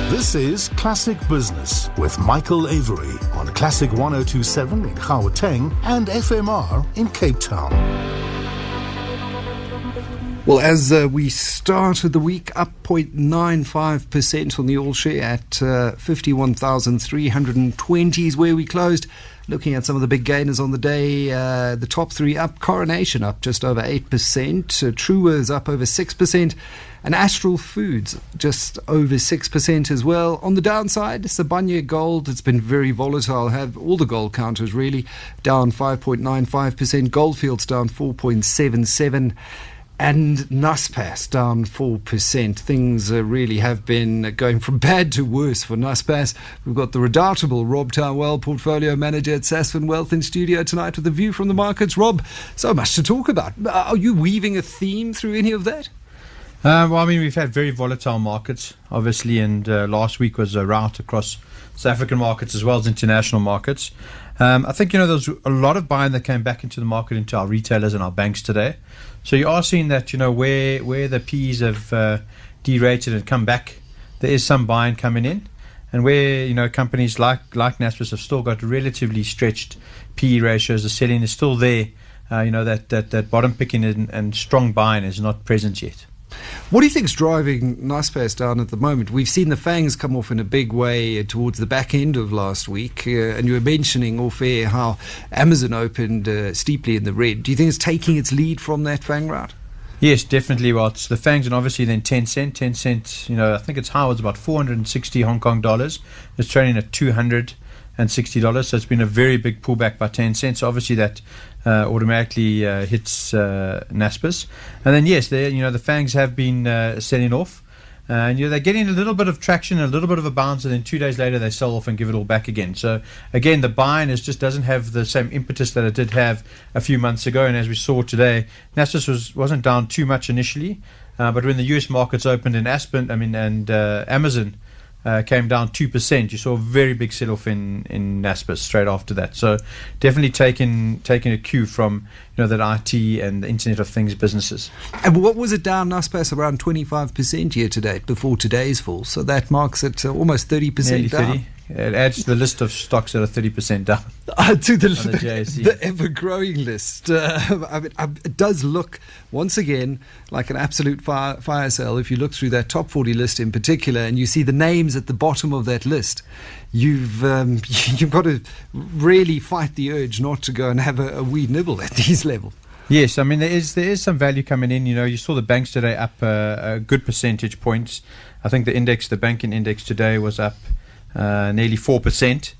This is Classic Business with Michael Avery on Classic 1027 in Gauteng and FMR in Cape Town. Well, as we started the week, up 0.95% on the All Share at 51,320 is where we closed. Looking at some of the big gainers on the day, the top three up. Coronation up just over 8%. Truworths up over 6%. And Astral Foods just over 6% as well. On the downside, Sibanye Gold, it's been very volatile. Have all the gold counters really down 5.95%. Goldfields down 4.77%. And Naspers down 4%. Things really have been going from bad to worse for Naspers. We've got the redoubtable Rob Towell, Portfolio Manager at Sasfin Wealth, in studio tonight with a view from the markets. Rob, so much to talk about. Are you weaving a theme through any of that? We've had very volatile markets, obviously, and last week was a rout across South African markets as well as international markets. I think, there's a lot of buying that came back into the market, into our retailers and our banks today. So you are seeing that, where the Ps have derated and come back, there is some buying coming in. And where, companies like Naspers have still got relatively stretched PE ratios, the selling is still there. That bottom picking and strong buying is not present yet. What do you think is driving Naspers down at the moment? We've seen the fangs come off in a big way towards the back end of last week, and you were mentioning off air how Amazon opened steeply in the red. Do you think it's taking its lead from that fang rout? Yes, definitely. Well, it's the fangs and obviously then Tencent. Tencent, I think its high was about 460 Hong Kong dollars. It's trading at $260, so it's been a very big pullback by Tencent. So obviously that automatically hits Naspers. And then yes, the fangs have been selling off, and they're getting a little bit of traction, a little bit of a bounce, and then 2 days later they sell off and give it all back again. So again, the buying just doesn't have the same impetus that it did have a few months ago. And as we saw today, Naspers wasn't down too much initially, but when the US markets opened in Amazon came down 2%. You saw a very big sell-off in Naspers straight after that. So definitely taking a cue from that IT and the Internet of Things businesses. And what was it down, Naspers? Around 25% year to date before today's fall. So that marks it almost 30% Nearly down. 30. It adds to the list of stocks that are 30% down. To the JSE. The ever-growing list. It does look, once again, like an absolute fire sale. If you look through that top 40 list in particular and you see the names at the bottom of that list, you've got to really fight the urge not to go and have a wee nibble at these levels. Yes, there is some value coming in. You saw the banks today up a good percentage points. I think the banking index today was up nearly 4%,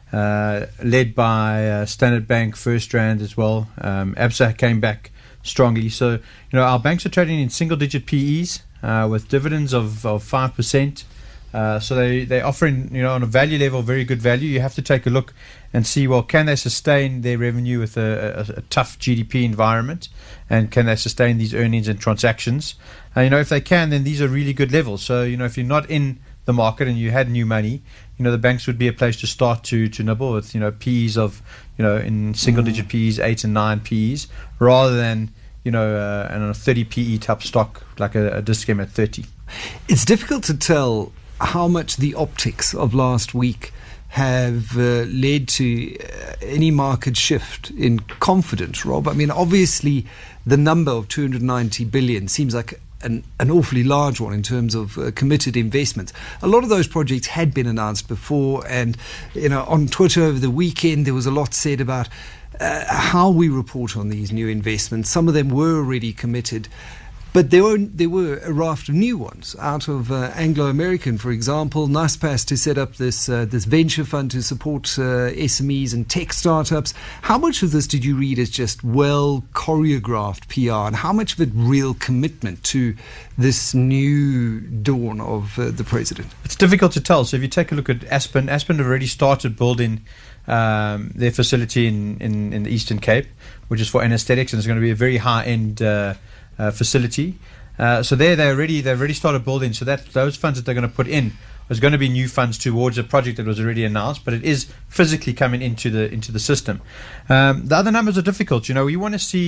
led by Standard Bank, FirstRand as well. Absa came back strongly. So, our banks are trading in single-digit PEs with dividends of 5%. So they're offering, on a value level, very good value. You have to take a look and see, well, can they sustain their revenue with a tough GDP environment? And can they sustain these earnings and transactions? If they can, then these are really good levels. So, if you're not in the market and you had new money, the banks would be a place to start to nibble with, Ps of, in single digit Ps, 8 and 9 Ps, rather than, and a 30 PE type stock like a Dis-Chem at 30. It's difficult to tell how much the optics of last week have led to any market shift in confidence, Rob. Obviously the number of 290 billion seems like an awfully large one in terms of committed investments. A lot of those projects had been announced before, and on Twitter over the weekend there was a lot said about how we report on these new investments. Some of them were already committed, but there were a raft of new ones out of Anglo American, for example. Naspers to set up this venture fund to support SMEs and tech startups. How much of this did you read as just well choreographed PR, and how much of it real commitment to this new dawn of the president? It's difficult to tell. So if you take a look at Aspen have already started building their facility in the Eastern Cape, which is for anesthetics, and it's going to be a very high-end facility. So they've already started building. So those funds that they're going to put in is going to be new funds towards a project that was already announced, but it is physically coming into the system. The other numbers are difficult. You want to see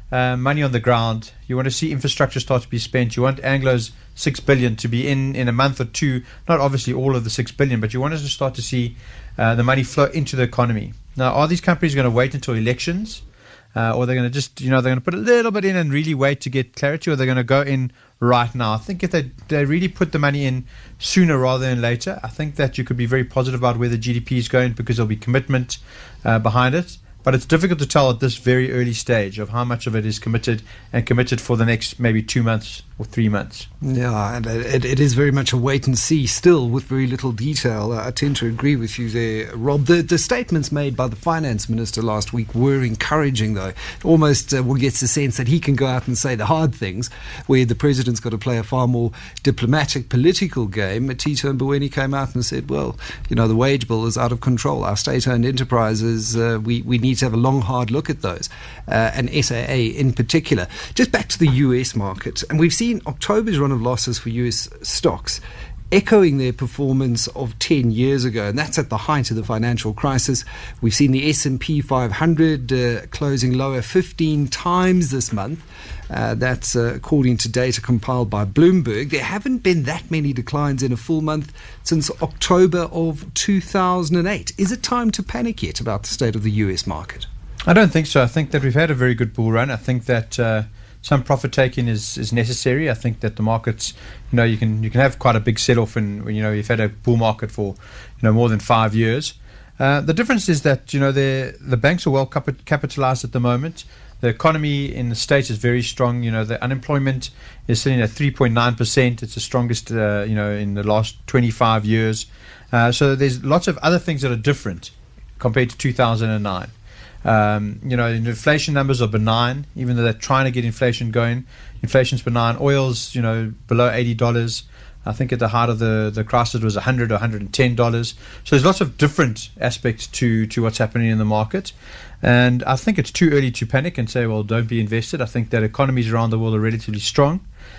money on the ground. You want to see infrastructure start to be spent. You want Anglo's 6 billion to be in a month or two. Not obviously all of the 6 billion, but you want us to start to see the money flow into the economy. Now, are these companies going to wait until elections? Or they're going to just, they're going to put a little bit in and really wait to get clarity, or they're going to go in right now? I think if they really put the money in sooner rather than later, I think that you could be very positive about where the GDP is going, because there'll be commitment behind it. But it's difficult to tell at this very early stage of how much of it is committed for the next maybe 2 months or 3 months. Yeah, and it is very much a wait and see still, with very little detail. I tend to agree with you there, Rob. The statements made by the finance minister last week were encouraging, though. Almost one gets the sense that he can go out and say the hard things, where the president's got to play a far more diplomatic political game. Tito Mboweni came out and said, well, the wage bill is out of control. Our state-owned enterprises, we need to have a long, hard look at those, and SAA in particular. Just back to the US market, and we've seen October's run of losses for US stocks echoing their performance of 10 years ago, and that's at the height of the financial crisis. We've seen the S&P 500 closing lower 15 times this month. That's according to data compiled by Bloomberg. There haven't been that many declines in a full month since October of 2008. Is it time to panic yet about the state of the US market? I don't think so. I think that we've had a very good bull run. I think that some profit taking is necessary. I think that the markets, you can have quite a big sell-off when you've had a bull market for more than 5 years. The difference is that the banks are well capitalized at the moment. The economy in the States is very strong. The unemployment is sitting at 3.9%. It's the strongest in the last 25 years. So there's lots of other things that are different compared to 2009. Inflation numbers are benign, even though they're trying to get inflation going. Inflation's benign. Oil's, below $80. I think at the height of the crisis it was $100 or $110. So there's lots of different aspects to what's happening in the market. And I think it's too early to panic and say, well, don't be invested. I think that economies around the world are relatively strong.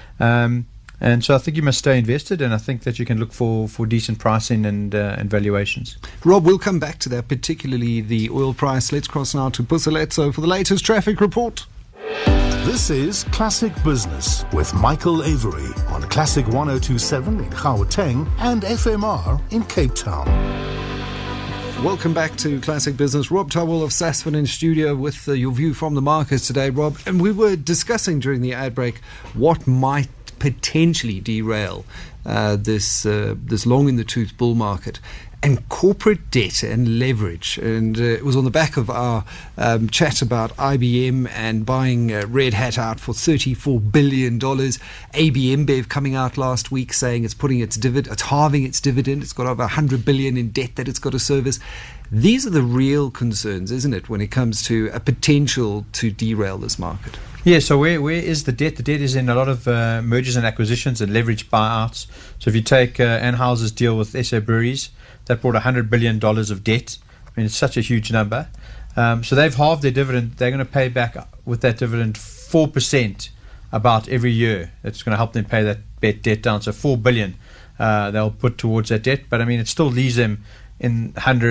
And so I think you must stay invested, and I think that you can look for decent pricing and valuations. Rob, we'll come back to that, particularly the oil price. Let's cross now to Puseletso for the latest traffic report. This is Classic Business with Michael Avery on Classic 102.7 in Gauteng and FMR in Cape Town. Welcome back to Classic Business. Rob Towell of Sasfin in studio with your view from the markets today, Rob. And we were discussing during the ad break what might potentially derail this long in the tooth bull market, and corporate debt and leverage. And it was on the back of our chat about IBM and buying Red Hat out for $34 billion. AB InBev coming out last week saying it's halving its dividend. It's got over $100 billion in debt that it's got to service. These are the real concerns, isn't it, when it comes to a potential to derail this market? Yeah, so where is the debt? The debt is in a lot of mergers and acquisitions and leverage buyouts. So if you take Anheuser's deal with SA Breweries, that brought $100 billion of debt. I mean, it's such a huge number. So they've halved their dividend. They're going to pay back with that dividend 4% about every year. It's going to help them pay that debt down. So $4 billion they'll put towards that debt. But I mean, it still leaves them in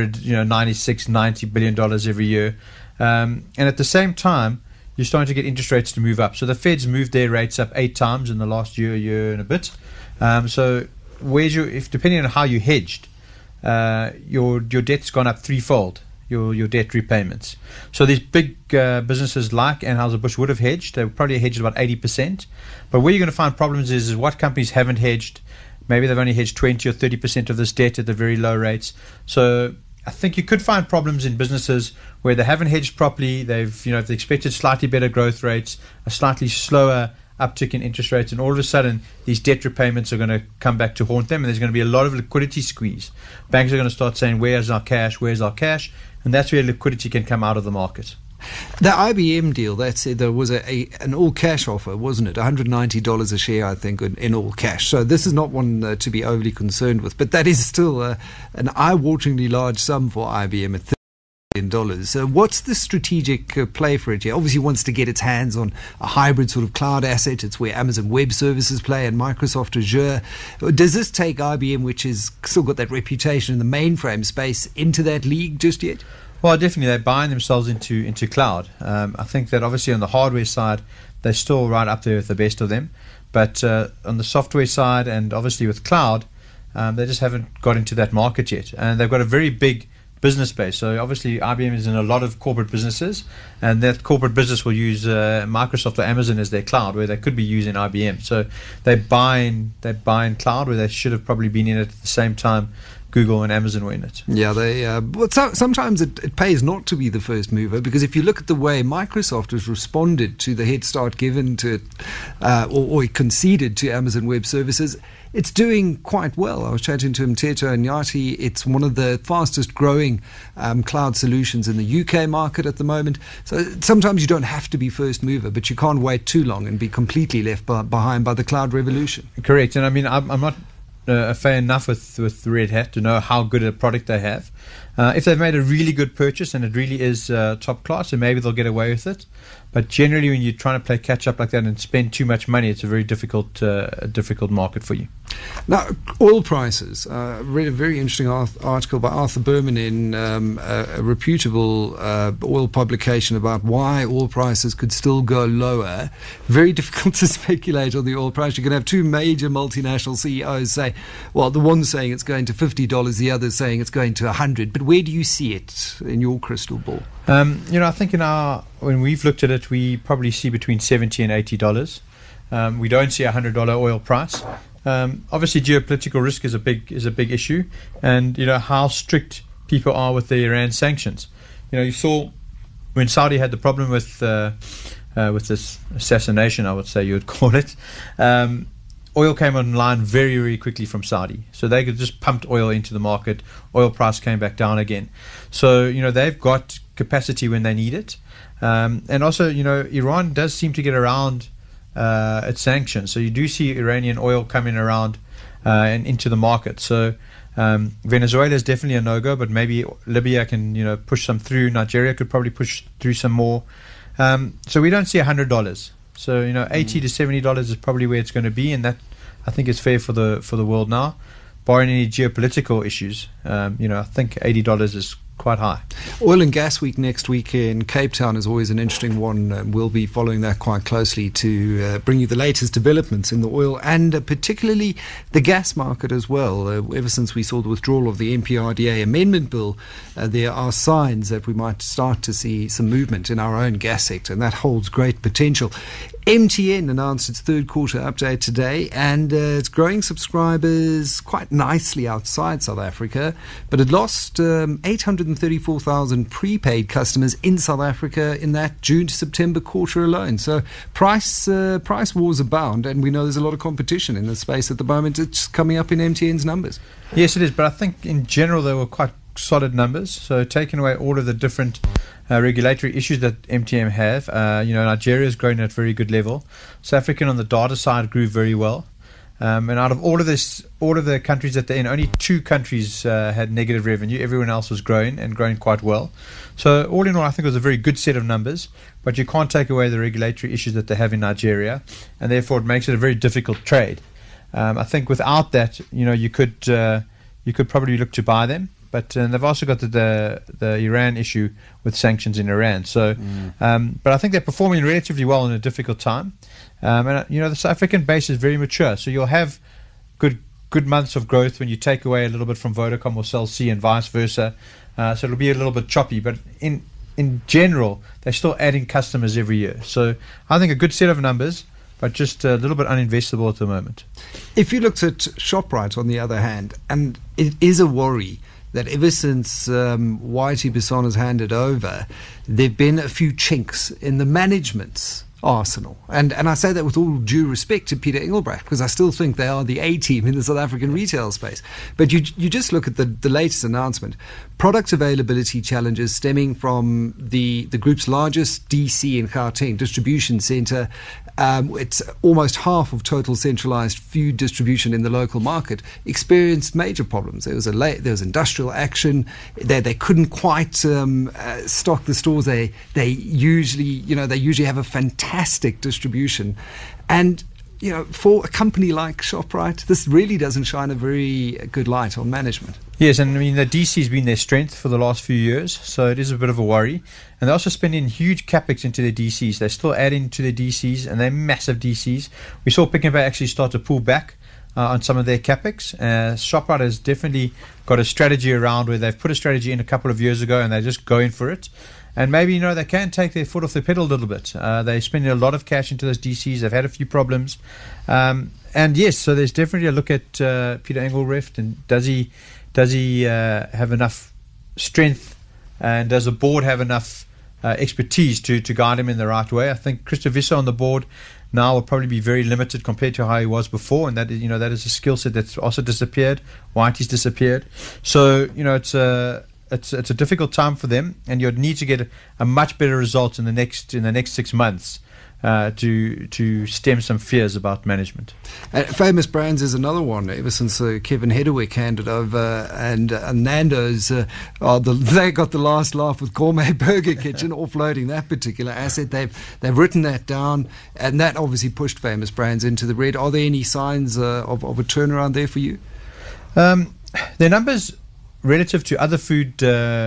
$90 billion every year. And at the same time, you're starting to get interest rates to move up. So the Fed's moved their rates up 8 times in the last year and a bit. So depending on how you hedged, your debt's gone up threefold, your debt repayments. So these big businesses like Anheuser-Busch would have hedged. They would probably hedged about 80%. But where you're going to find problems is what companies haven't hedged. Maybe they've only hedged 20 or 30% of this debt at the very low rates. So I think you could find problems in businesses where they haven't hedged properly. They've expected slightly better growth rates, a slightly slower uptick in interest rates, and all of a sudden these debt repayments are going to come back to haunt them, and there's going to be a lot of liquidity squeeze. Banks are going to start saying, where's our cash? And that's where liquidity can come out of the market. The IBM deal, that said, there was an all-cash offer, wasn't it? $190 a share, I think, in all cash. So this is not one to be overly concerned with, but that is still an eye-wateringly large sum for IBM at $30 billion. So what's the strategic play for it here? Obviously wants to get its hands on a hybrid sort of cloud asset. It's where Amazon Web Services play and Microsoft Azure. Does this take IBM, which has still got that reputation in the mainframe space, into that league just yet? Well, definitely they're buying themselves into cloud. I think that obviously on the hardware side, they're still right up there with the best of them. But on the software side and obviously with cloud, they just haven't got into that market yet. And they've got a very big business base. So obviously IBM is in a lot of corporate businesses, and that corporate business will use Microsoft or Amazon as their cloud, where they could be using IBM. So they're buying cloud where they should have probably been in it at the same time Google and Amazon were in it. Yeah, but sometimes it pays not to be the first mover, because if you look at the way Microsoft has responded to the head start given to it, or conceded to Amazon Web Services, it's doing quite well. I was chatting to Mteto Nyati. It's one of the fastest growing cloud solutions in the UK market at the moment. So sometimes you don't have to be first mover, but you can't wait too long and be completely left behind by the cloud revolution. Correct. And I mean, I'm not fair enough with Red Hat to know how good a product they have. If they've made a really good purchase and it really is top class, then maybe they'll get away with it. But generally, when you're trying to play catch up like that and spend too much money, it's a very difficult market for you. Now, oil prices. I read a very interesting article by Arthur Berman in a reputable oil publication about why oil prices could still go lower. Very difficult to speculate on the oil price. You can have two major multinational CEOs say, well, the one's saying it's going to $50, the other's saying it's going to $100. But where do you see it in your crystal ball? I think when we've looked at it, we probably see between $70 and $80. We don't see a $100 oil price. Obviously, geopolitical risk is a big issue, and how strict people are with the Iran sanctions. You saw when Saudi had the problem with this assassination, I would say you would call it. Oil came online very, very quickly from Saudi, so they could just pumped oil into the market. Oil price came back down again. So they've got capacity when they need it, and also Iran does seem to get around its sanctions. So you do see Iranian oil coming around and into the market. So Venezuela is definitely a no-go, but maybe Libya can push some through. Nigeria could probably push through some more. So we don't see $100. So $80 to $70 is probably where it's going to be, and that I think is fair for the world now, barring any geopolitical issues. I think $80 is quite high. Oil and Gas Week next week in Cape Town is always an interesting one. We'll be following that quite closely to bring you the latest developments in the oil and particularly the gas market as well. Ever since we saw the withdrawal of the MPRDA amendment bill, there are signs that we might start to see some movement in our own gas sector, and that holds great potential. MTN announced its third quarter update today, and it's growing subscribers quite nicely outside South Africa, but it lost 834,000 prepaid customers in South Africa in that June to September quarter alone. So price wars abound, and we know there's a lot of competition in the space at the moment. It's coming up in MTN's numbers. Yes, it is, but I think in general they were quite solid numbers. So taking away all of the different regulatory issues that MTN have, Nigeria is growing at a very good level. South African on the data side grew very well. And out of all of the countries that they're in, only 2 countries had negative revenue. Everyone else was growing and growing quite well. So all in all, I think it was a very good set of numbers, but you can't take away the regulatory issues that they have in Nigeria, and therefore it makes it a very difficult trade. I think without that, you could probably look to buy them. But they've also got the Iran issue with sanctions in Iran. So, but I think they're performing relatively well in a difficult time. And the South African base is very mature. So you'll have good months of growth when you take away a little bit from Vodacom or Cell C and vice versa. So it'll be a little bit choppy. But in general, they're still adding customers every year. So I think a good set of numbers, but just a little bit uninvestable at the moment. If you looked at ShopRite, on the other hand, and it is a worry that ever since YT Bissona's handed over, there have been a few chinks in the management's arsenal. And I say that with all due respect to Peter Engelbrecht, because I still think they are the A-team in the South African retail space. But you just look at the latest announcement. Product availability challenges stemming from the group's largest DC in Gauteng, distribution centre. It's almost half of total centralised food distribution in the local market, experienced major problems. There was industrial action. They couldn't quite stock the stores. They usually have a fantastic distribution, and for a company like ShopRite, this really doesn't shine a very good light on management. Yes, and I mean, the DC has been their strength for the last few years, so it is a bit of a worry. And they're also spending huge capex into their DCs. They're still adding to their DCs, and they're massive DCs. We saw Pick n Pay actually start to pull back on some of their capex. ShopRite has definitely got a strategy around where they've put a strategy in a couple of years ago, and they're just going for it. And maybe, they can take their foot off the pedal a little bit. They're spending a lot of cash into those DCs. They've had a few problems. And yes, so there's definitely a look at Peter Engelreft, and does he have enough strength, and does the board have enough expertise to guide him in the right way? I think Christo Wiese on the board now will probably be very limited compared to how he was before, and that is a skill set that's also disappeared. Whitey's disappeared. So, it's a difficult time for them, and you'd need to get a much better result in the next 6 months to stem some fears about management. Famous Brands is another one. Ever since Kevin Hedderwick handed over, and Nando's, they got the last laugh with Gourmet Burger Kitchen, offloading that particular asset. They've written that down, and that obviously pushed Famous Brands into the red. Are there any signs of a turnaround there for you? Their numbers relative to other food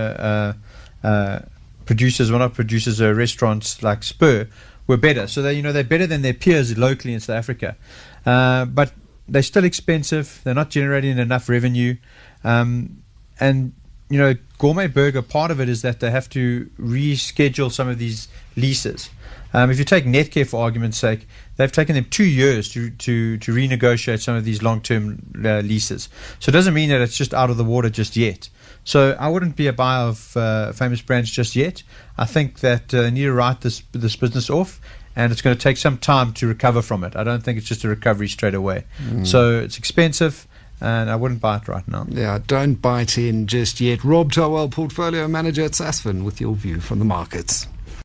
producers, restaurants like Spur, were better. So they're better than their peers locally in South Africa. But they're still expensive. They're not generating enough revenue. And Gourmet Burger, part of it is that they have to reschedule some of these leases. If you take Netcare, for argument's sake, they've taken them 2 years to renegotiate some of these long-term leases. So it doesn't mean that it's just out of the water just yet. So I wouldn't be a buyer of Famous Brands just yet. I think that they need to write this business off, and it's going to take some time to recover from it. I don't think it's just a recovery straight away. So it's expensive, and I wouldn't buy it right now. Yeah, don't buy it in just yet. Rob Towell, Portfolio Manager at Sasfin, with your view from the markets.